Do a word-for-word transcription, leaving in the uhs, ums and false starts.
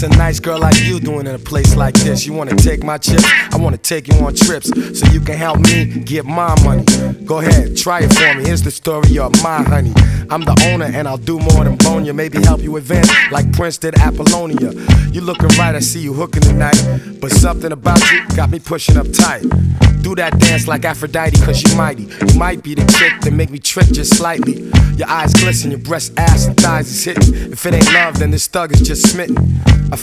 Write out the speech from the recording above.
A nice girl like you doing in a place like this. You wanna take my chips? I wanna take you on trips so you can help me get my money. Go ahead, try it for me. Here's the story of my honey. I'm the owner and I'll do more than bone you. Maybe help you advance like Prince did Apollonia. You looking right, I see you hooking tonight, but something about you got me pushing up tight. Do that dance like Aphrodite, cause you mighty. You might be the chick that make me trick just slightly. Your eyes glisten, your breast, ass, and thighs is hitting. If it ain't love, then this thug is just smitten. I